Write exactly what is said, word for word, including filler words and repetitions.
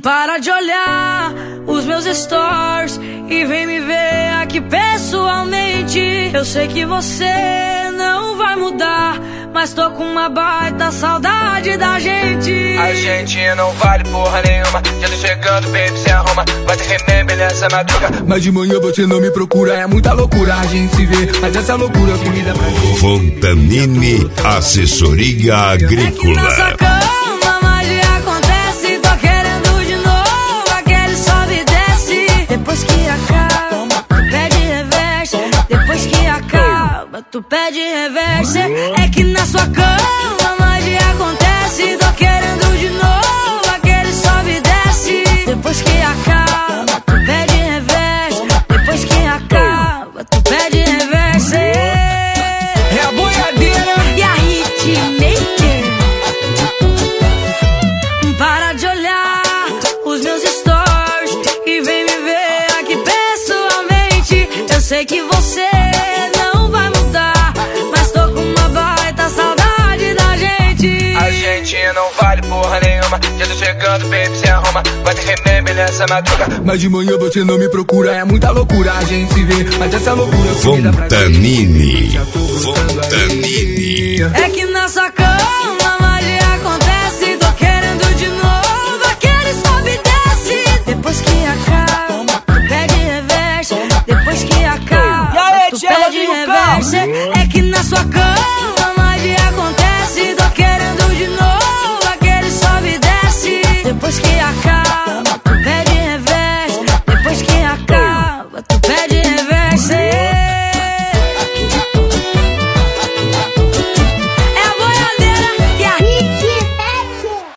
Para de olhar os meus stories e vem me ver aqui pessoalmente. Eu sei que você não vai mudar, mas tô com uma baita saudade da gente. A gente não vale porra nenhuma. Já tô chegando, baby, se arruma. Vai ter remember nessa madruga. Mas de manhã você não me procura. É muita loucura a gente se vê, mas essa loucura é o que me dá prazer. Fontanini Assessoria Agrícola. É nossa cama, magia acontece. Tô querendo de novo aquele sobe e desce. Depois que acaba, tu pede reverse. Depois que acaba, tu pede reverse. É que na sua cama, magia acontece. Tô querendo de novo aquele sobe e desce. Depois que acaba, tu pede reverse. Depois que acaba, tu pede reverse. É a boiadeira e a hitmaker. Para de olhar os meus stories e vem me ver aqui pessoalmente. Eu sei que você não vai mudar, mas tô com uma baita saudade da gente. A gente não vale porra nenhuma. Já tô chegando, baby, se arruma. Vai ter remember nessa madruga. Mas de manhã você não me procura. É muita loucura a gente se vê, mas essa loucura é o que me dá prazer. Fontanini Fontanini. É que na sua cama